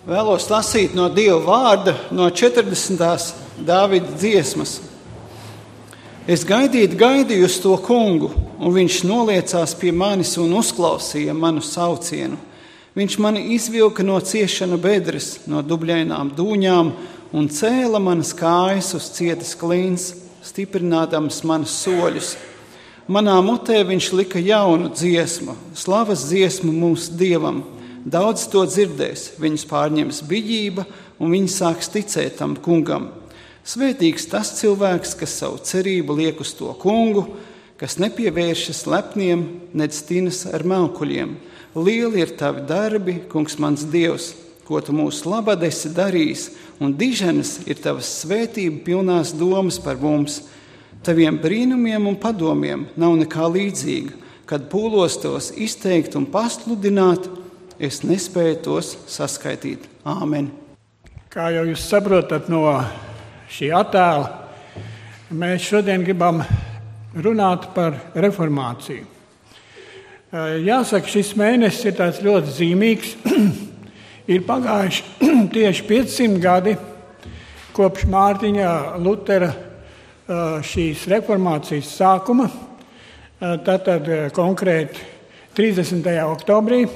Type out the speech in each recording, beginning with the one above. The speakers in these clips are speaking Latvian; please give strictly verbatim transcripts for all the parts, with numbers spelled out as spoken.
Vēlos lasīt no Dieva vārda, no četrdesmitās Dāvida dziesmas. Es gaidīju, gaidīju uz to kungu, un viņš noliecās pie manis un uzklausīja manu saucienu. Viņš mani izvilka no ciešana bedres, no dubļainām dūņām un cēla manas kājas uz cietas klīns, stiprinādams manas soļus. Manā mutē viņš lika jaunu dziesmu, slavas dziesmu mūsu Dievam. Daudz to dzirdēs, viņus pārņems biģība, un viņi sāks ticēt tam kungam. Svētīgs tas cilvēks, kas savu cerību liek uz to kungu, kas nepievēršas lepniem, nec tinas ar melkuļiem. Lieli ir tavi darbi, kungs mans Dievs, ko tu mūsu labad esi darījis, un diženas ir tavas svētība pilnās domas par mums. Taviem brīnumiem un padomiem nav nekā līdzīga, kad pūlos tos izteikt un pasludināt, es nespēju tos saskaitīt. Āmen. Kā jau jūs saprotat no šī attēla, mēs šodien gribam runāt par reformāciju. Jāsaka, šis mēnesis ir tāds ļoti zīmīgs. Ir pagājuši tieši piecsimt gadi kopš Mārtiņa Lutera šīs reformācijas sākuma, tātad konkrēti trīsdesmitajā oktobrī.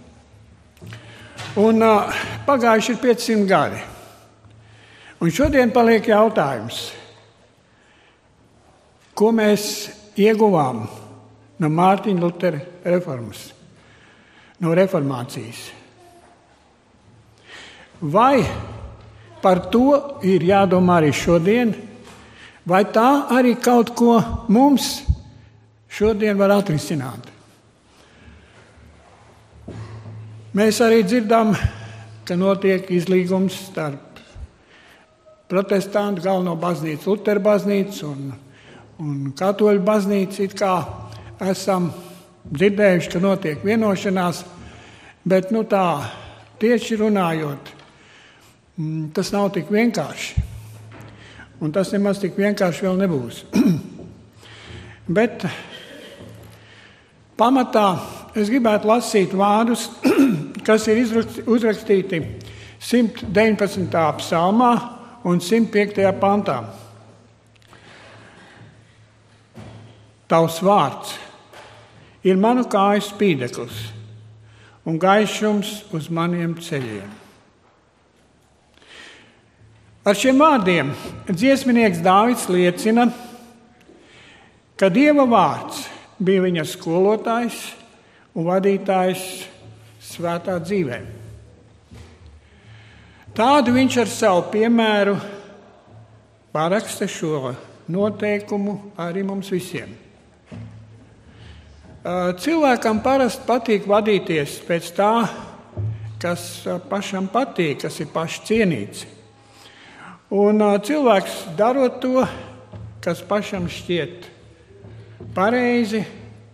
Un uh, pagājuši ir piecsimt gadi. Un šodien paliek jautājums, ko mēs ieguvām no Mārtiņa Lutera reformas, no reformācijas. Vai par to ir jādomā arī šodien, vai tā arī kaut ko mums šodien var atrisināt? Mēs arī dzirdam, ka notiek izlīgums starp protestantu galveno baznīcu, Lutera baznīcu un, un katoļu baznīcu. It kā esam dzirdējuši, ka notiek vienošanās, bet nu tā tieši runājot, tas nav tik vienkārši. Un tas nemaz tik vienkārši vēl nebūs. Bet pamatā es gribētu lasīt vārdus, kas ir uzrakstīti simt deviņpadsmitajā psalmā un simt piektajā pantā. Tavs vārds ir manu kāju spīdeklis un gaišums uz maniem ceļiem. Ar šiem vārdiem dziesminieks Dāvids liecina, ka Dieva vārds bija viņa skolotājs un vadītājs svētā dzīvē. Tādu viņš ar savu piemēru paraksta šo noteikumu arī mums visiem. Cilvēkam parasti patīk vadīties pēc tā, kas pašam patīk, kas ir pašcienīts. Un cilvēks darot to, kas pašam šķiet pareizi,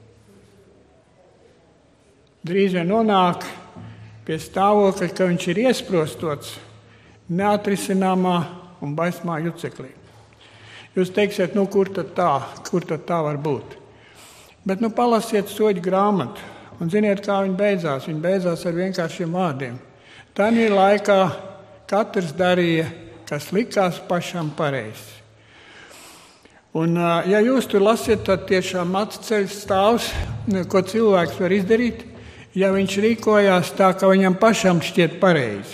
drīz vien nonāk pie stāvokļa, ka viņš ir iesprostots neatrisināmā un baismā juceklī. Jūs teiksiet, nu kur tad tā, kur tad tā var būt? Bet nu palasiet soļu grāmatu un ziniet, kā viņa beidzās. Viņa beidzās ar vienkāršiem vārdiem. Tanī laikā katrs darīja, kas likās pašam pareizi. Un, ja jūs tur lasiet, tad tiešām atceļ stāvs, ko cilvēks var izdarīt, ja viņš rīkojās tā, ka viņam pašam šķiet pareizi.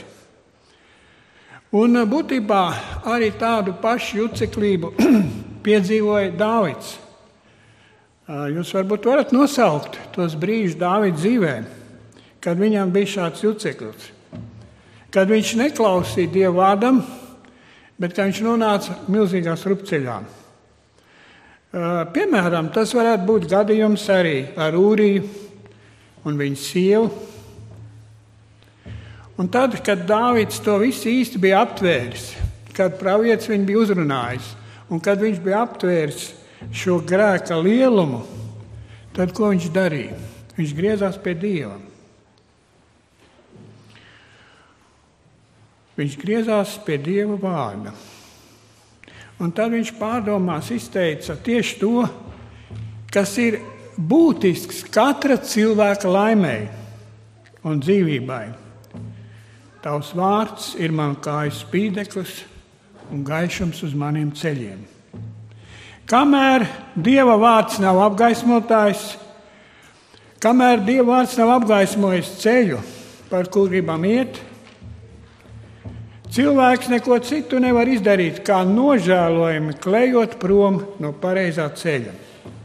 Un būtībā arī tādu pašu juceklību piedzīvoja Dāvids. Jūs varbūt varat nosaukt tos brīžus Dāvida dzīvē, kad viņam bija šāds juceklis. Kad viņš neklausīja Dieva vārdam, bet kad viņš nonāca milzīgās rupceļā. Piemēram, tas varētu būt gadījums arī ar Ūriju un viņa sievu. Un tad, kad Dāvids to visu īsti bija aptvēris, kad pravietis viņu bija uzrunājis, un kad viņš bija aptvēris šo grēka lielumu, tad ko viņš darīja? Viņš griezās pie Dieva. Viņš griezās pie Dieva vārda. Un tad viņš pārdomās izteica tieši to, kas ir būtisks katra cilvēka laimei un dzīvībai. Tavs vārds ir man kājas spīdeklis un gaišums uz maniem ceļiem. Kamēr Dieva vārds nav apgaismotājs, kamēr Dieva vārds nav apgaismojis ceļu, par kur gribam iet, cilvēks neko citu nevar izdarīt, kā nožēlojami klejot prom no pareizā ceļa.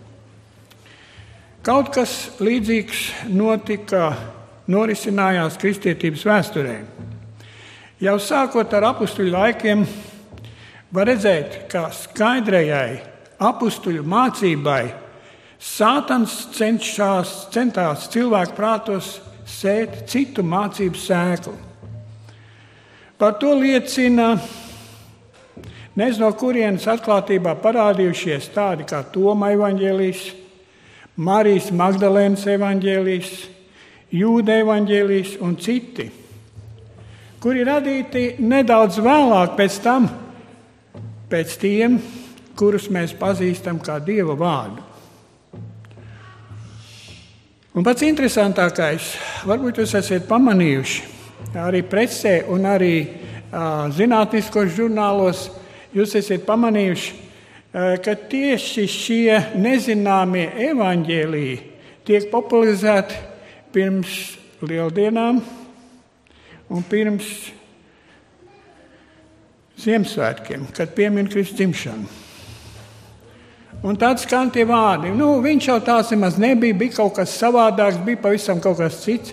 Kaut kas līdzīgs notika, norisinājās kristietības vēsturē. Jau sākot ar apustuļu laikiem, var redzēt, kā skaidrajai apustuļu mācībai Sātans cenšas, centās cilvēku prātos sēt citu mācību sēklu. Par to liecina nezinu, no kurienes atklātībā parādījušies tādi kā Toma evaņģēlijs, Marijas Magdalēnas evaņģēlijs, Jūda evaņģēlijs un citi, kuri radīti nedaudz vēlāk pēc tam, pēc tiem, kurus mēs pazīstam kā Dieva vārdu. Un pats interesantākais, varbūt jūs esat pamanījuši, arī presē un arī uh, zinātniskos žurnālos, jūs esat pamanījuši, uh, ka tieši šie nezināmie evaņģēliji tiek popularizēti pirms lieldienām un pirms Ziemassvētkiem, kad piemin Kristus dzimšanu. Un tad skan tie vārdi. Nu, viņš jau tās nemaz nebija, bija kaut kas savādāks, bija pavisam kaut kas cits.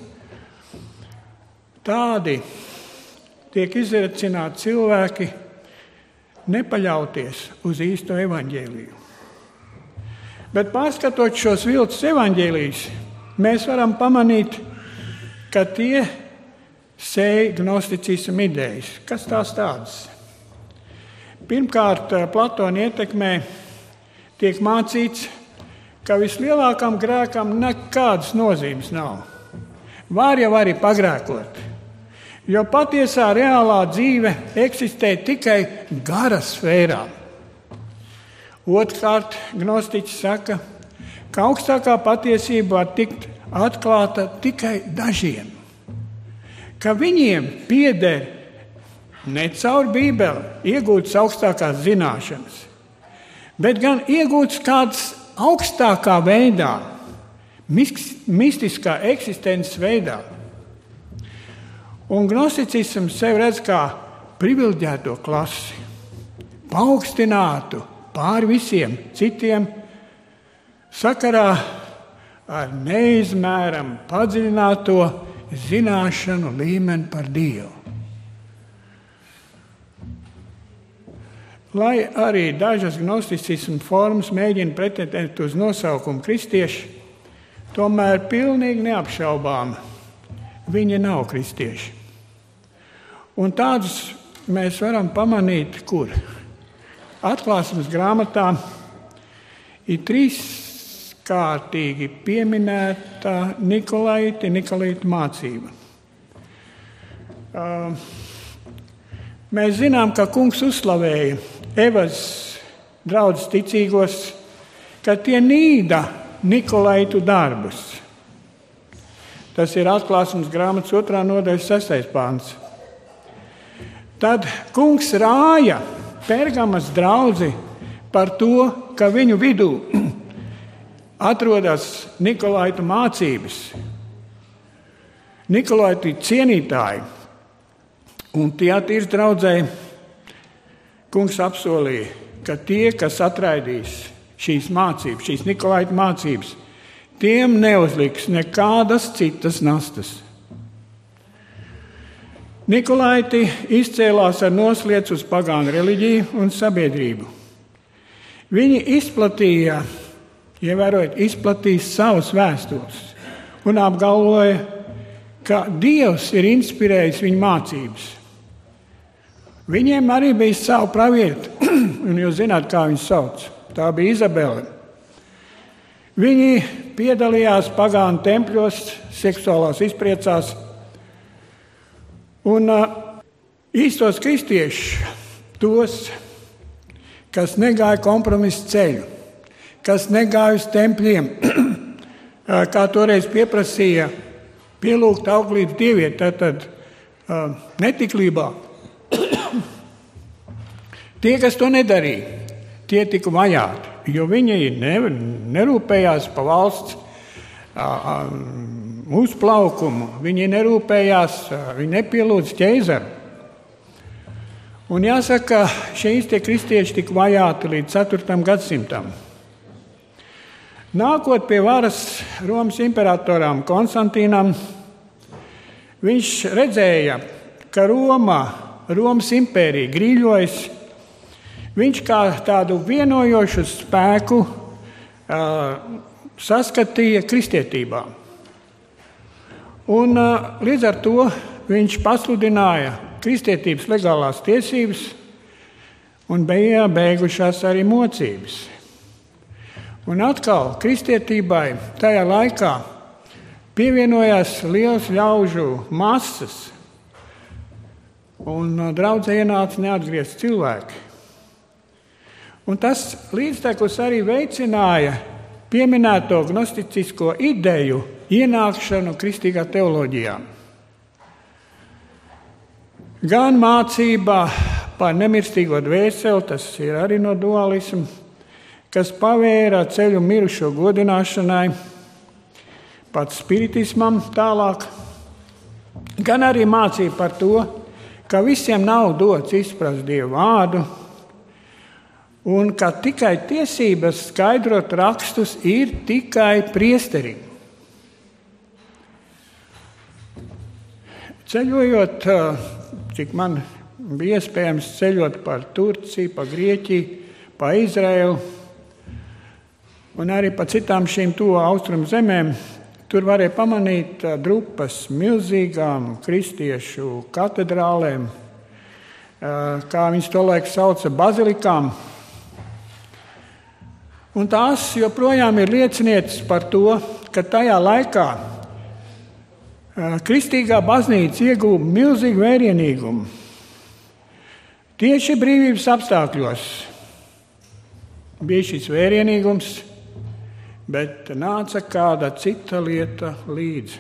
Tādi tiek izaicināti cilvēki nepaļauties uz īsto evaņģēliju. Bet pārskatot šos viltus evaņģēlijus, mēs varam pamanīt, ka tie sēj gnosticismu idejas. Kas tās tādas? Pirmkārt, Platona ietekmē tiek mācīts, ka vislielākam grēkam nekādas nozīmes nav. Var jau arī pagrēkot, jo patiesā reālā dzīve eksistē tikai gara sfērā. Otrkārt, gnostiķis saka, ka augstākā patiesība var tikt atklāta tikai dažiem, ka viņiem pieder ne caur Bībeli iegūtas augstākās zināšanas, bet gan iegūtas kādas augstākā veidā, mistiskā eksistences veidā. Un gnosticisms sevi redz kā privileģēto klasi, paaugstinātu pāri visiem citiem, sakarā ar neizmēram padziļināto zināšanu līmeni par Dievu. Lai arī dažas gnosticismu formas mēģina pretendēt uz nosaukumu kristieši, tomēr pilnīgi neapšaubām viņi nav kristieši. Un tādus mēs varam pamanīt, kur Atklāsmes grāmatā ir trīskārtīgi pieminēta Nikolaita, Nikolīta mācība. Mēs zinām, ka kungs uzslavēja Evas draudzes ticīgos, ka tie nīda Nikolaitu darbus. Tas ir Atklāsmes grāmatas otrā nodaļas sestais pāns. Tad kungs rāja Pergamas draudzi par to, ka viņu vidū atrodas Nikolaitu mācības. Nikolaitu cienītāji. Un tie attīrs draudzē, kungs apsolīja, ka tie, kas atraidīs šīs mācības, šīs Nikolaitu mācības, tiem neuzliks nekādas citas nastas. Nikolaiti izcēlās ar nosliecu uz pagānu reliģiju un sabiedrību. Viņi izplatīja, ievērojot, izplatīja savus vēstules un apgalvoja, ka Dievs ir inspirējis viņu mācības. Viņiem arī bija savu pravieti, un jūs zināt, kā viņu sauc. Tā bija Izabele. Viņi piedalījās pagānu tempļos, seksuālās izpriecās, un uh, īstos kristiešus, tos, kas negāja kompromisu ceļu, kas negāja uz tempļiem, kā toreiz pieprasīja pielūgt auglību dievieti, tad netiklībā. Tie, kas to nedarīja, tie tika vajāti, jo viņi nerūpējās par valsts uzplaukumu, viņi nerūpējās, viņi nepielūdz ķeizaru. Un jāsaka, šeit tie kristieši tika vajāti līdz ceturtajam gadsimtam. Nākot pie varas Romas imperatoram Konstantīnam, viņš redzēja, ka Roma, Romas impērija grīļojas. Viņš kā tādu vienojošu spēku uh, saskatīja kristietībā. Un uh, līdz ar to viņš pasludināja kristietības legālās tiesības un bija beigušās arī mocības. Un atkal kristietībai tajā laikā pievienojās liels ļaužu masas un uh, draudzē ienāca neatgriezti cilvēki. Un tas līdztekus arī veicināja pieminēto gnosticisko ideju ienākšanu kristīgā teoloģijā. Gan mācībā par nemirstīgo dvēseli, tas ir arī no dualisma, kas pavēra ceļu mirušo godināšanai, pat spiritismam tālāk, gan arī mācība par to, ka visiem nav dots izprast Dievu vārdu, un ka tikai tiesības skaidrot rakstus ir tikai priesterim. Ceļojot, cik man bija iespējams ceļot par Turciju, pa Grieķiju, pa Izraelu un arī pa citām šīm tuvo austrumu zemēm, tur varēja pamanīt drupas milzīgām kristiešu katedrālēm, kā viņas tolaik sauca, bazilikām. Un tās joprojām ir liecinieces par to, ka tajā laikā kristīgā baznīca ieguva milzīgu vērienīgumu. Tieši brīvības apstākļos bija šis vērienīgums, bet nāca kāda cita lieta līdzi.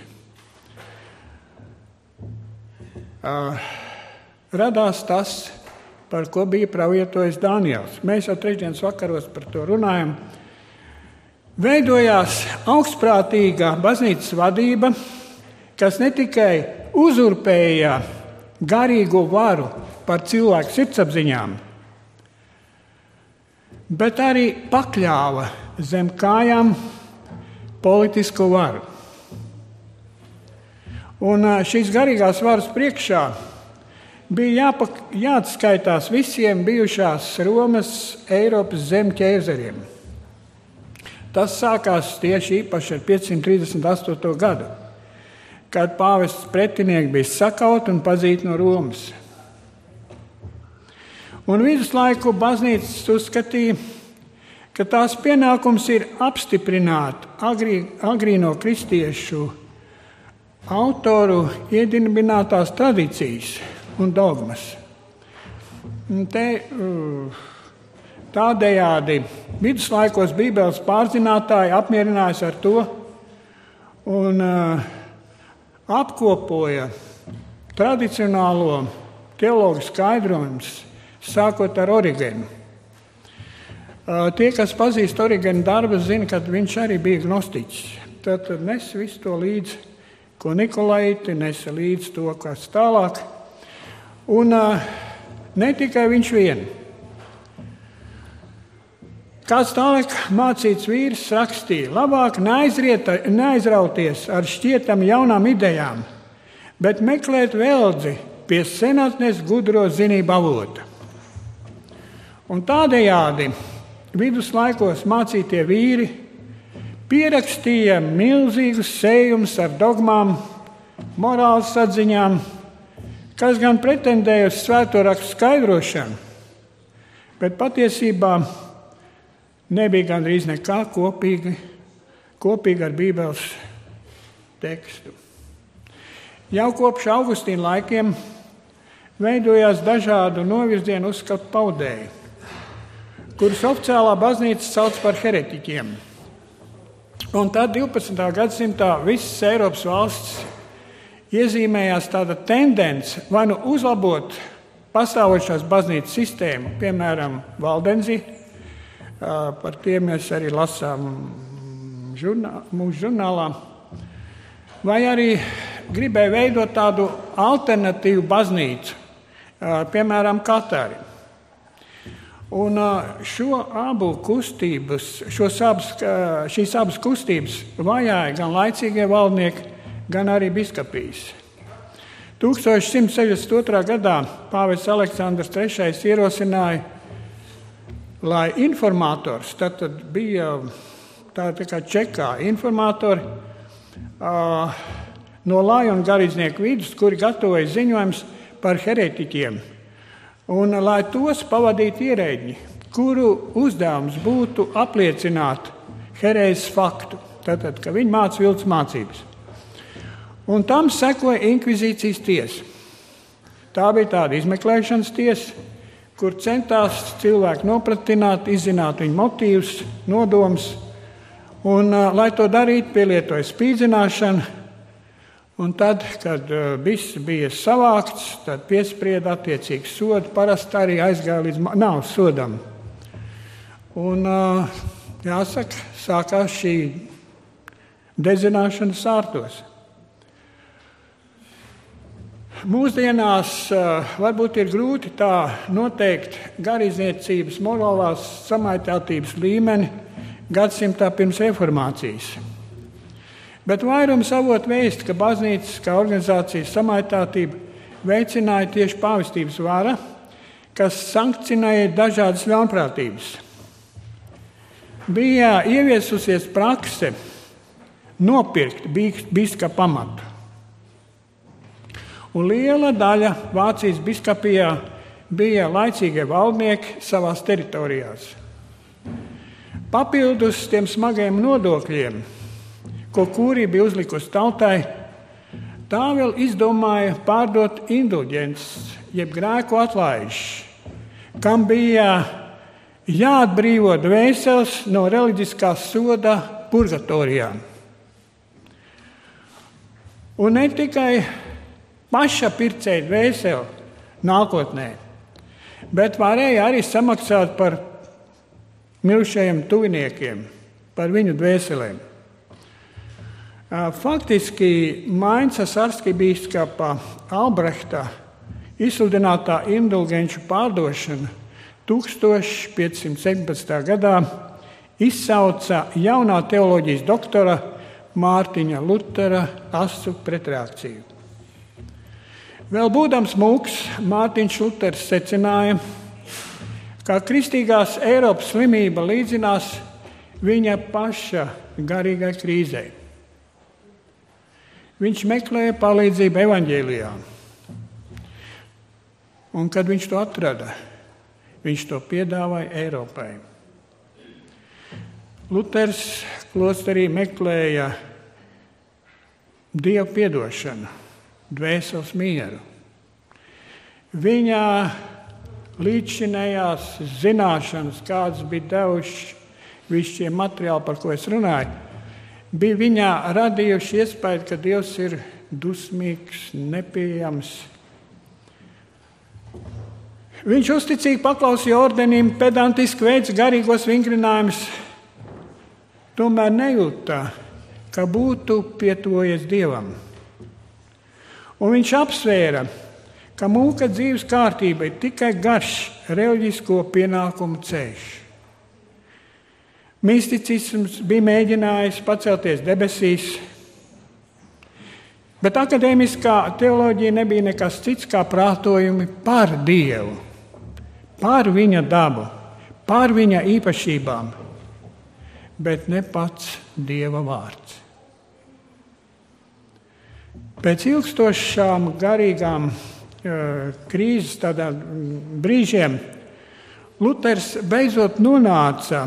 Radās tas, par ko bija pravietojis Daniels. Mēs jau trešdienas vakaros par to runājam. Veidojās augstprātīgā baznīcas vadība, kas ne tikai uzurpēja garīgo varu par cilvēku sirdsapziņām, bet arī pakļāva zem kājām politisko varu. Un šīs garīgās varas priekšā bija jāpak, jāatskaitās visiem bijušās Romas Eiropas zemu ķēzariem. Tas sākās tieši īpaši ar piecsimt trīsdesmit astoto gadu, kad pāvests pretinieki bija sakauti un pazīti no Romas. Un viduslaiku baznīcas uzskatīja, ka tās pienākums ir apstiprināt agrī, agrīno kristiešu autoru iedibinātās tradīcijas un dogmas. Un te, tādējādi viduslaikos Bībeles pārzinātāji apmierinājās ar to un uh, apkopoja tradicionālo teologu skaidrojumus, sākot ar Origenu. Tie, kas pazīst Origena darbus, zina, ka viņš arī bija gnostiķis. Tad nes visu to līdzi, ko Nikolaiti nesa līdzi to, kas tālāk. Un ne tikai viņš vien. Kāds tālāk mācīts vīrs rakstīja, labāk neaizrauties ar šķietam jaunām idejām, bet meklēt veldzi pie senatnes gudro zinību avota. Un tādējādi viduslaikos mācītie vīri pierakstīja milzīgus sējumus ar dogmām, morāles atziņām, kas gan pretendēja uz svēto rakstu skaidrošanu, bet patiesībā nebija gandrīz nekā kopīgi, kopīgi ar Bībeles tekstu. Jau kopš Augustīna laikiem veidojās dažādu novirzienu uzskatu paudēji, kurus oficiālā baznīca sauc par heretiķiem. Un tad divpadsmitā gadsimtā visas Eiropas valstis iezīmējās tāda tendence vai nu uzlabot pastāvošās baznīcas sistēmu, piemēram, Valdenzi, par tiem mēs arī lasām žurnā, mūsu žurnālā, vai arī gribēja veidot tādu alternatīvu baznīcu, piemēram, Katari. Un šo abu kustības, šos abas, šīs abas kustības vajāja gan laicīgie valdnieki, gan arī biskupijas. tūkstoš simts sešdesmit otrā gadā pāvests Aleksandrs trešais ierosināja, lai informators, tad bija tā, tā kā čekā informatori uh, no laju un garīdznieku vidus, kuri gatavoja ziņojums par heretiķiem, un lai tos pavadītu ierēģi, kuru uzdevums būtu apliecināt herēzes faktu, tātad, ka viņi māca viltus mācības. Un tam sekoja inkvizīcijas tiesa. Tā bija tāda izmeklēšanas tiesa, kur centās cilvēku nopratināt, izzināt viņu motīvus, nodomus, un, lai to darītu, pielietoja spīdzināšanu, un tad, kad viss bija savākts, tad piesprieda attiecīgs sodu, parasti arī aizgāja līdz nāves sodam. Un, jāsaka, sākās šī dedzināšana sārtos. Mūsdienās varbūt ir grūti tā noteikt garīdzniecības morālās samaitātības līmeni gadsimtā pirms reformācijas. Bet vairums avotu vēst, ka baznīcas kā organizācijas samaitātība veicināja tieši pāvestības vara, kas sankcionēja dažādas ļaunprātības. Bija ieviesusies prakse nopirkt biskupa pamatu. Un liela daļa Vācijas biskupijā bija laicīgie valdnieki savās teritorijās. Papildus tiem smagajiem nodokļiem, ko kūrija bija uzlikusi tautai, tā vēl izdomāja pārdot indulģences, jeb grēku atlaižas, kam bija jāatbrīvo dvēseles no reliģiskā soda purgatorijā. Un ne tikai paša pircēja dvēseli nākotnē, bet varēja arī samaksāt par mirušajiem tuviniekiem, par viņu dvēselēm. Faktiski Maincas arkibīskapa Albrehta izsludinātā indulgenču pārdošana tūkstoš piecsimt septiņpadsmitā gadā izsauca jaunā teoloģijas doktora Mārtiņa Lutera asu pretreakciju. Vēl būdams mūks, Mārtiņš Luters secināja, ka kristīgās Eiropas slimība līdzinās viņa paša garīgai krīzei. Viņš meklēja palīdzību evaņģēlijā. Un, kad viņš to atrada, viņš to piedāvāja Eiropai. Luters klosterī meklēja Dieva piedošanu, dvēseles mieru. Viņa līdzšinējās zināšanas, kādas bija devuši visi šie materiāli, par ko es runāju, bija viņā radījuši iespēju, ka Dievs ir dusmīgs, nepieejams. Viņš uzticīgi paklausīja ordenim, pedantiski veica garīgos vingrinājumus, tomēr nejūta, ka būtu pietuvojies Dievam. Un viņš apsvēra, ka mūka dzīves kārtība ir tikai garš reliģisko pienākumu ceļš. Misticisms bija mēģinājis pacelties debesīs, bet akadēmiskā teoloģija nebija nekas cits kā prātojumi par Dievu, par viņa dabu, par viņa īpašībām, bet ne pats Dieva vārds. Pēc ilgstošām garīgām krīzes tādām brīžiem Luters beidzot nonāca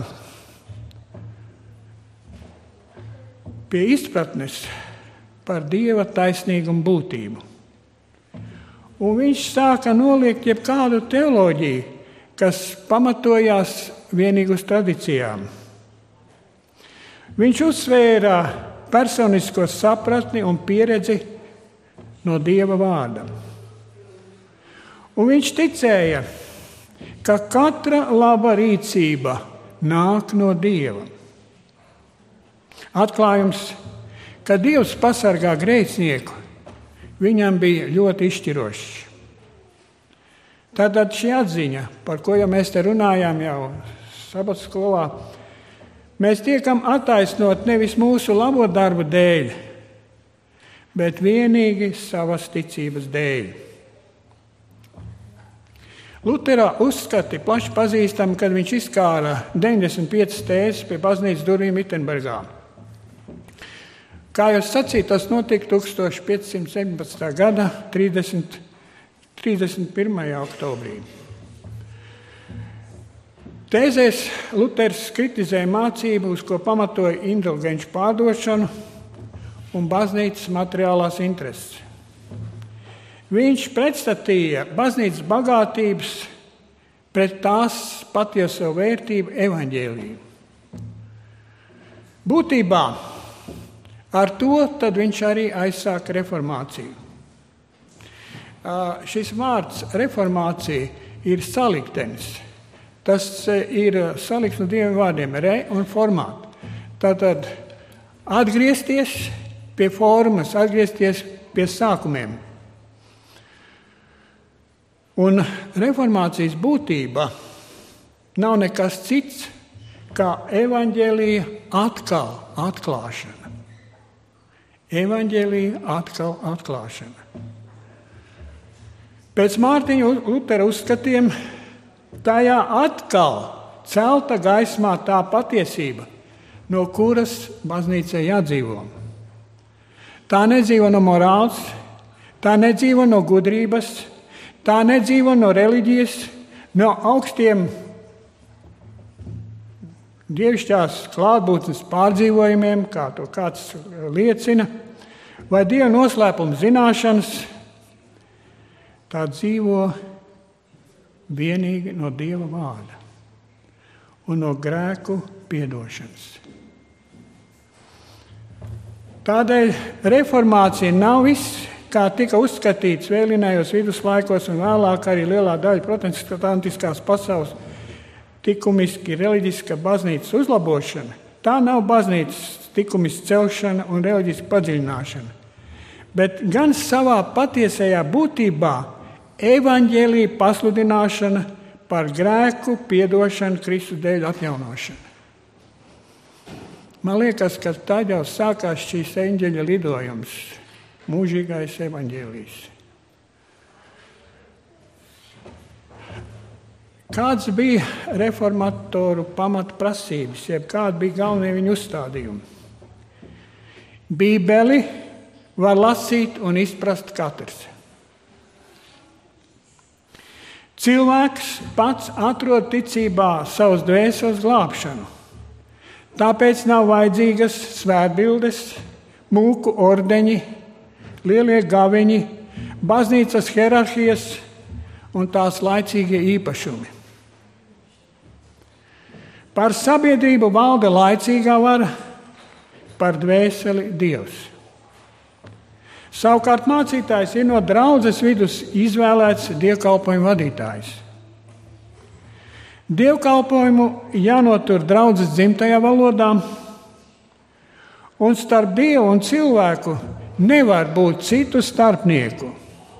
pie izpratnes par Dieva taisnīgumu būtību. Un viņš sāka noliegt jebkādu teoloģiju, kas pamatojās vienīgi uz tradīcijām. Viņš uzsvēra personisko sapratni un pieredzi no Dieva vārda. Un viņš ticēja, ka katra laba rīcība nāk no Dieva. Atklājums, ka Dievs pasargā grēcinieku, viņam bija ļoti izšķirošs. Tātad šī atziņa, par ko jau mēs te runājām jau sabata skolā, mēs tiekam attaisnot nevis mūsu labo darbu dēļ, bet vienīgi savas ticības dēļ. Lutera uzskati plaši pazīstami, kad viņš izkāra deviņdesmit piecas tēzes pie baznīcas durvīm Vittenbergā. Kā jau sacīju, tas notika tūkstoš pieci simt septiņpadsmitā gada trīsdesmit pirmajā oktobrī. Tēzēs Luters kritizēja mācību, uz ko pamatoja indulgenču pārdošanu un baznīcas materiālās intereses. Viņš pretstatīja baznīcas bagātības pret tās patieso vērtību evaņģēliju. Būtībā ar to tad viņš arī aizsāka reformāciju. Šis vārds reformācija ir saliktenis. Tas ir salikts no diviem vārdiem – re un formāt. Tātad atgriezties pie formas, atgriezties pie sākumiem. Un reformācijas būtība nav nekas cits, kā evaņģēlija atkal atklāšana. Evaņģēlija atkal atklāšana. Pēc Mārtiņa Lutera uzskatiem tajā atkal celta gaismā tā patiesība, no kuras baznīcai jādzīvo. Tā nedzīvo no morāls, tā nedzīvo no gudrības, tā nedzīvo no reliģijas, no augstiem dievišķās klātbūtnes pārdzīvojumiem, kā to kāds liecina, vai Dieva noslēpuma zināšanas. Tā dzīvo vienīgi no Dieva vārda un no grēku piedošanas. Tādēļ reformācija nav viss, kā tika uzskatīts vēlinājos viduslaikos un vēlāk arī lielā daļa protestantiskās pasaules likumiski reliģiska baznīcas uzlabošana. Tā nav baznīcas likumiska celšana un reliģiska padziļināšana, bet gan savā patiesajā būtībā evaņģēlija pasludināšana par grēku piedošanu Kristus dēļ atjaunošanu. Man liekas, ka tad jau sākās šīs eņģeļa lidojums, mūžīgais evaņģēlijs. Kāds bija reformatoru pamatprasības, jeb kādi bija galvenie viņu uzstādījumi? Bībeli var lasīt un izprast katrs. Cilvēks pats atrod ticībā savas dvēseles glābšanu. Tāpēc nav vajadzīgas svētbildes, mūku ordeņi, lielie gaviņi, baznīcas hierarhijas un tās laicīgie īpašumi. Par sabiedrību valda laicīgā vara, par dvēseli Dievs. Savukārt mācītājs ir no draudzes vidus izvēlēts dievkalpojumu vadītājs. Dievkalpojumu jānotur draudzes dzimtajā valodā, un starp Dievu un cilvēku nevar būt citu starpnieku.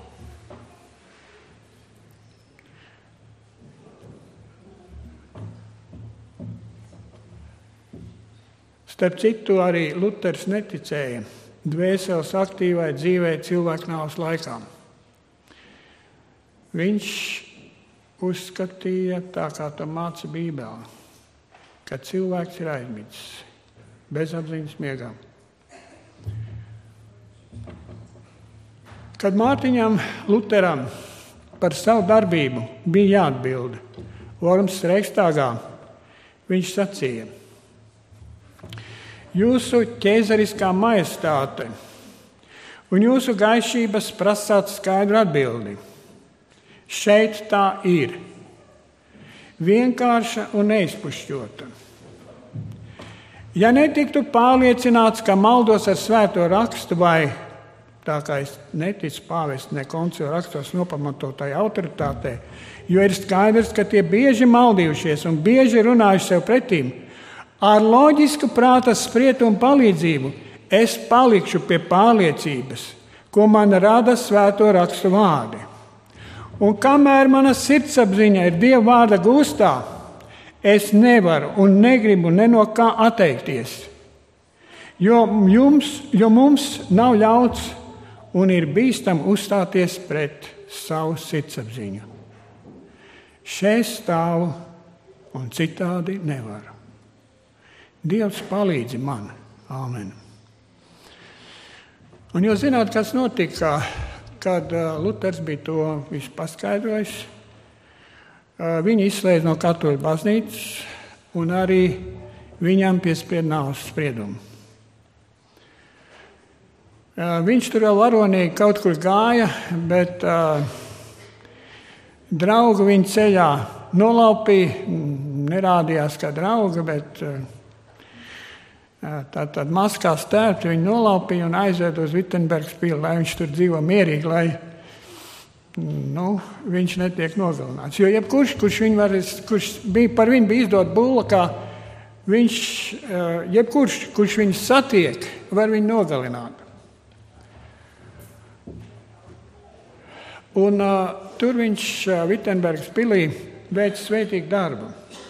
Starp citu, arī Luters neticēja dvēseles aktīvai dzīvē cilvēku nāves laikā. Viņš uzskatīja, tā kā to māca Bībelē, ka cilvēks ir aizmidzis, bezapziņas miegā. Kad Mārtiņam Luteram par savu darbību bija jāatbild Worms Reichstagā, viņš sacīja: Jūsu ķēzariskā majestāte un jūsu gaišības prasāt skaidru atbildi. Šeit tā ir. Vienkārša un neizpušķota. Ja netiktu pārliecināts, ka maldos ar svēto rakstu vai tā kā es neticu pāvesta ne koncila rakstos nopamatotai autoritātei, jo ir skaidrs, ka tie bieži maldījušies un bieži runājuši sev pretīm. Ar loģisku prāta sprietumu palīdzību es palikšu pie pārliecības, ko man rada svēto rakstu vārdi. Un kamēr mana sirdsapziņa ir Dieva vārda gūstā, es nevaru un negribu ne no kā atteikties, jo, jums, jo mums nav ļauts un ir bīstam uzstāties pret savu sirdsapziņu. Šeit stāvu un citādi nevaru. Dievs palīdzi man. Āmen. Un jūs zināt, kas notika, kad Luters bija to visu paskaidrojis. Viņu izslēdz no katoļu baznīcas un arī viņam piespied nāves spriedumu. Viņš tur vēl varonīgi kaut kur gāja, bet uh, draugu viņa ceļā nolaupīja, nerādījās kā drauga, bet uh, tā tad maskā stērpti viņu nolaupīja un aizved uz Vittenbergas pili, lai viņš tur dzīvo mierīgi, lai nu, viņš netiek nogalināts. Jo jebkurš, kurš, var, kurš bija, par viņu bija izdot bulla, kā viņš, uh, jebkurš, kurš viņu satiek, var viņu nogalināt. Un uh, tur viņš uh, Vittenbergas pilī veica svētīgu darbu.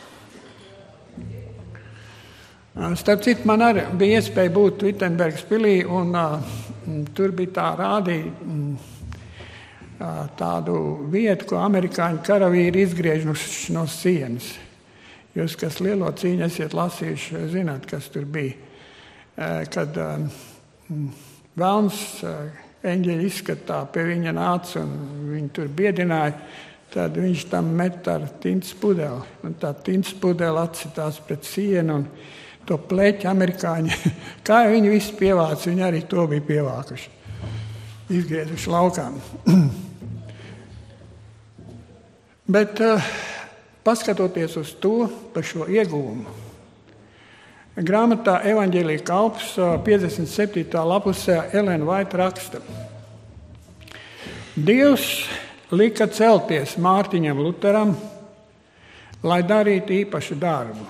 Uh, starp citu, man arī bija iespēja būt Vittenbergas pilī, un uh, tur bija tā rādīja mm, uh, tādu vietu, ko amerikāņu karavīri izgriež no, no sienas. Jūs, kas lielo cīņu esat lasījuši, zināt, kas tur bija. Uh, kad uh, velns uh, eņģeļi izskatā pie viņa nāca un viņu tur biedināja, tad viņš tam met ar tintas pudeli. Un tā tintas pudeli atsitās pret sienu un to pleķi amerikāņi, kā viņi visi pievāca, viņi arī to bija pievākuši, izgriezuši laukām. Bet uh, paskatoties uz to, par šo ieguvumu, grāmatā Evaņģēlija kalps piecdesmit septītā lapusē Elena Vaita raksta. Dievs lika celties Mārtiņam Luteram, lai darītu īpašu darbu.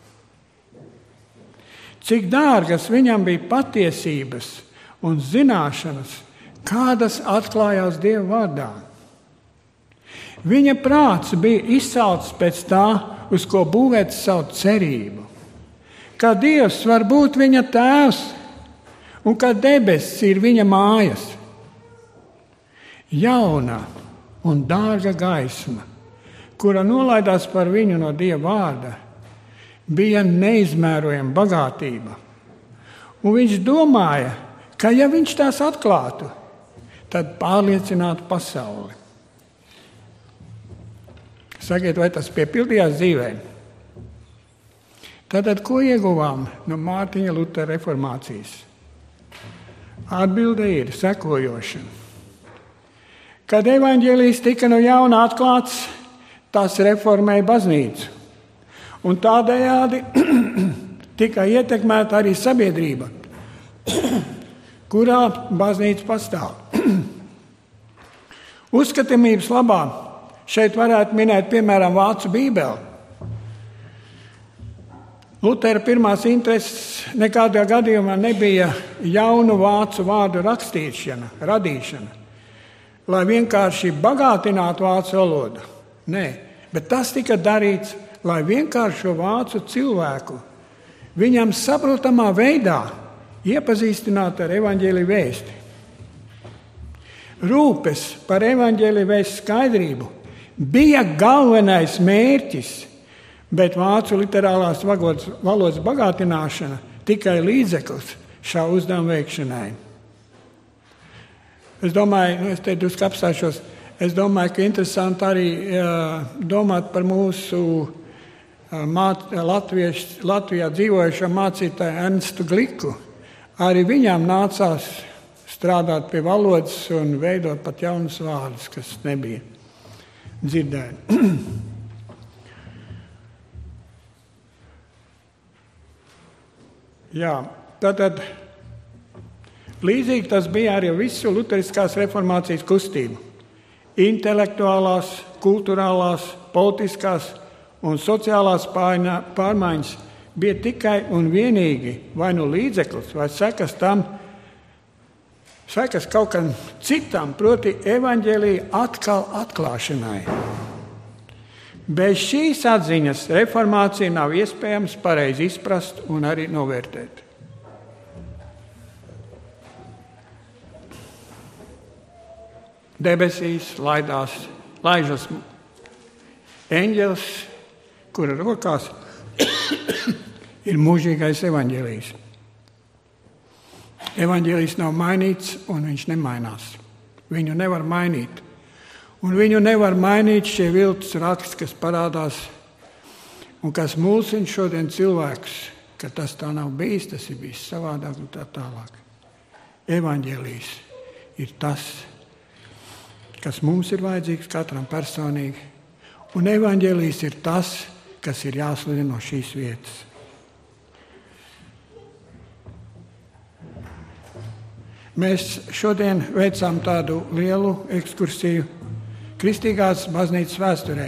Cik dārgas viņam bija patiesības un zināšanas, kādas atklājās Dieva vārdā. Viņa prāts bija izsalcis pēc tā, uz ko būvēt savu cerību. Ka Dievs var būt viņa tēvs un ka debesis ir viņa mājas. Jauna un dārga gaisma, kura nolaidās par viņu no Dieva vārda, bija neizmērojama bagātība. Un viņš domāja, ka ja viņš tās atklātu, tad pārliecinātu pasauli. Sakiet, vai tas piepildījās dzīvē? Tātad, ko ieguvām no Mārtiņa Lutera reformācijas? Atbilde ir sekojoša. Kad evaņģēlijs tika no jauna atklāts, tas reformēja baznīcu. Un tādējādi tika ietekmēta arī sabiedrība, kurā baznīca pastāv. Uzskatāmības labā šeit varētu minēt, piemēram, Vācu bībeli. Lutera pirmās intereses nekādā gadījumā nebija jaunu vācu vārdu rakstīšana, radīšana, lai vienkārši bagātinātu vācu valodu. Nē, bet tas tika darīts, lai vienkāršo vācu cilvēku viņam saprotamā veidā iepazīstinātu ar evaņģēlija vēsti. Rūpes par evaņģēlija vēstu skaidrību bija galvenais mērķis, bet vācu literārās valodas bagātināšana tikai līdzeklis šā uzdevuma veikšanai. Es domāju, nu es te drusku apstāšos, es domāju, ka interesanti arī uh, domāt par mūsu uh, māt, latviešu, Latvijā dzīvojušo mācītāju Ernstu Gliku. Arī viņām nācās strādāt pie valodas un veidot pat jaunus vārdus, kas nebija dzirdēti. Jā, tātad Līdzīgi tas bija arī visu luteriskās reformācijas kustību. Intelektuālās, kulturālās, politiskās un sociālās pārmaiņas bija tikai un vienīgi vai nu līdzeklis, vai sekas tam, sekas kaut kam citam, proti evaņģēlija atkal atklāšanai. Bez šīs atziņas reformācija nav iespējams pareizi izprast un arī novērtēt. Debesīs laidās, laižas eņģelis, kura rokās ir mūžīgais evaņģēlijs. Evaņģēlijs nav mainīts un viņš nemainās. Viņu nevar mainīt. Un viņu nevar mainīt šie viltus raksti, kas parādās un kas mulsina šodien cilvēkus, ka tas tā nav bijis, tas ir bijis savādāk un tā tālāk. Evaņģēlijs ir tas, kas mums ir vajadzīgs katram personīgi, un evaņģēlijs ir tas, kas ir jāsludina no šīs vietas. Mēs šodien veicām tādu lielu ekskursiju kristīgās baznīcas vēsturē.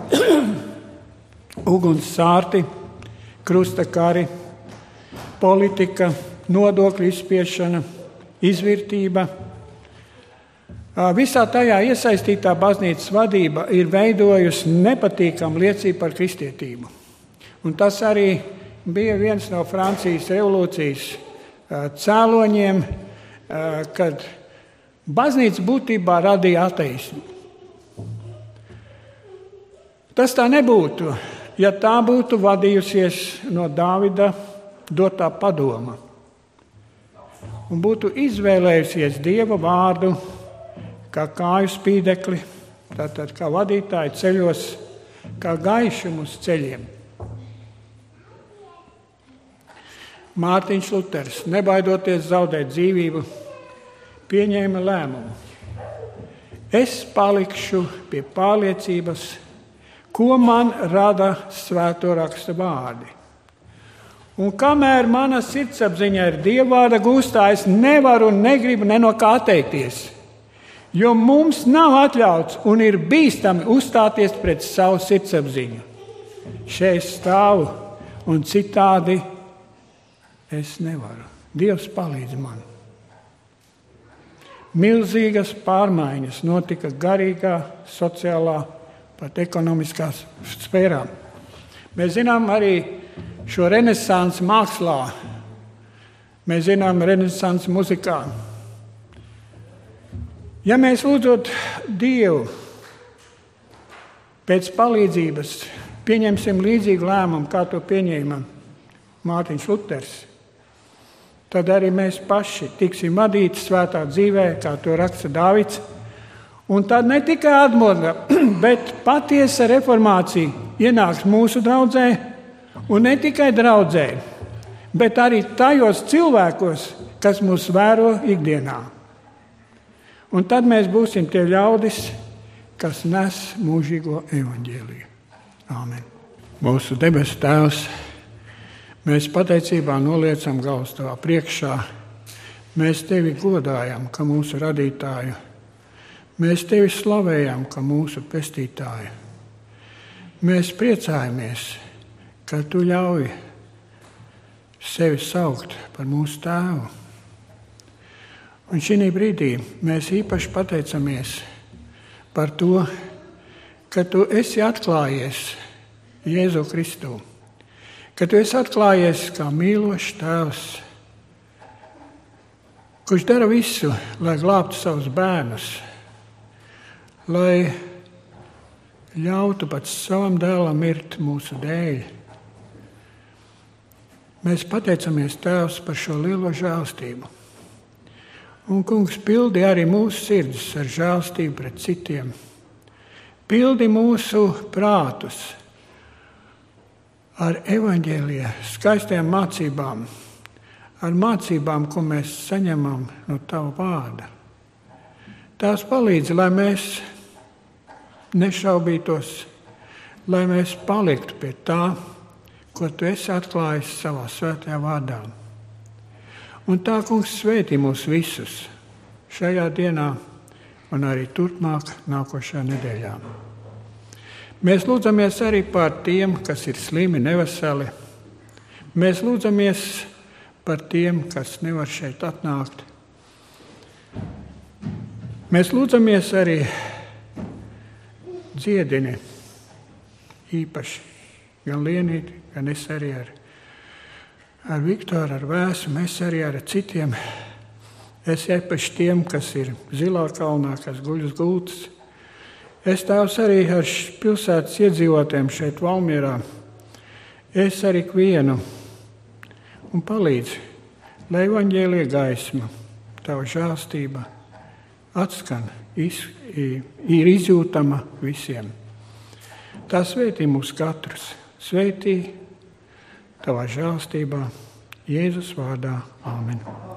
Uguns sārti, krusta kari, politika, nodokļu izspiešana, izvirtība. Visā tajā iesaistītā baznīcas vadība ir veidojusi nepatīkamu liecību par kristietību. Un tas arī bija viens no Francijas revolūcijas cēloņiem, kad baznīca būtībā radīja ateismu. Tas tā nebūtu, ja tā būtu vadījusies no Dāvida dotā padoma un būtu izvēlējusies Dieva vārdu kā kāju spīdekli, tātad kā vadītāji ceļos, kā gaišumu uz ceļiem. Mārtiņš Luters, nebaidoties zaudēt dzīvību, pieņēma lēmumu. Es palikšu pie pārliecības, ko man rada svēto raksta vārdi. Un kamēr mana sirdsapziņa ir dievvvārda gūstā, es nevaru un negribu ne no kā atteikties. Jo mums nav atļauts un ir bīstami uzstāties pret savu sirdsapziņu. Šeit stāvu un citādi es nevaru. Dievs palīdz man. Milzīgas pārmaiņas notika garīgā, sociālā, pat ekonomiskās sfērā. Mēs zinām arī šo renesansu mākslā. Mēs zinām renesansu muzikā. Ja mēs lūdzot Dievu pēc palīdzības, pieņemsim līdzīgu lēmumu, kā to pieņēma Mārtiņš Luters, tad arī mēs paši tiksim vadīti svētā dzīvē, kā to raksta Dāvids. Un tad ne tikai atmoda, bet patiesa reformācija ienāks mūsu draudzē, un ne tikai draudzē, bet arī tajos cilvēkos, kas mūs vēro ikdienā. Un tad mēs būsim tie ļaudis, kas nes mūžīgo evaņģēliju. Āmen. Mūsu debesu Tēvs, mēs pateicībā noliecam galvas Tavā priekšā. Mēs Tevi godājam, kā mūsu radītāju. Mēs Tevi slavējam, kā mūsu pestītāju. Mēs priecājamies, ka Tu ļauj sevi saukt par mūsu Tēvu. Un šī brīdī mēs īpaši pateicamies par to, ka Tu esi atklājies Jēzu Kristu, ka Tu esi atklājies kā mīlošs Tēvs, kurš dara visu, lai glābtu savus bērnus, lai ļautu pats savam dēlam mirt mūsu dēļ. Mēs pateicamies, Tēvs, par šo lielo žēlstību. Un, Kungs, pildi arī mūsu sirdis ar žēlstību pret citiem. Pildi mūsu prātus ar evaņģēlija skaistajām mācībām, ar mācībām, ko mēs saņemam no Tava vārda. Tās palīdz, lai mēs nešaubītos, lai mēs paliktu pie tā, ko Tu esi atklājis savā svētajā vārdā. Un tā, kungs, svētī mūs visus šajā dienā un arī turpmāk nākošā nedēļā. Mēs lūdzamies arī par tiem, kas ir slimi, neveseli. Mēs lūdzamies par tiem, kas nevar šeit atnākt. Mēs lūdzamies arī dziedini īpaši, gan Lienīti, gan es arī ar, ar Viktoru, ar Vēsu, mēs arī ar citiem. Es īpaši tiem, kas ir Zilā kalnā, kas guļ uz gultas. Es tēvs arī ar pilsētas iedzīvotiem šeit Valmierā. Es ar ikvienu un palīdzu, lai evaņģēlija gaisma, tava žēlstība atskan, iz, ir izjūtama visiem. Tā svētī mūs katrus, svētī tavā žēlstībā, Jēzus vārdā. Āmen.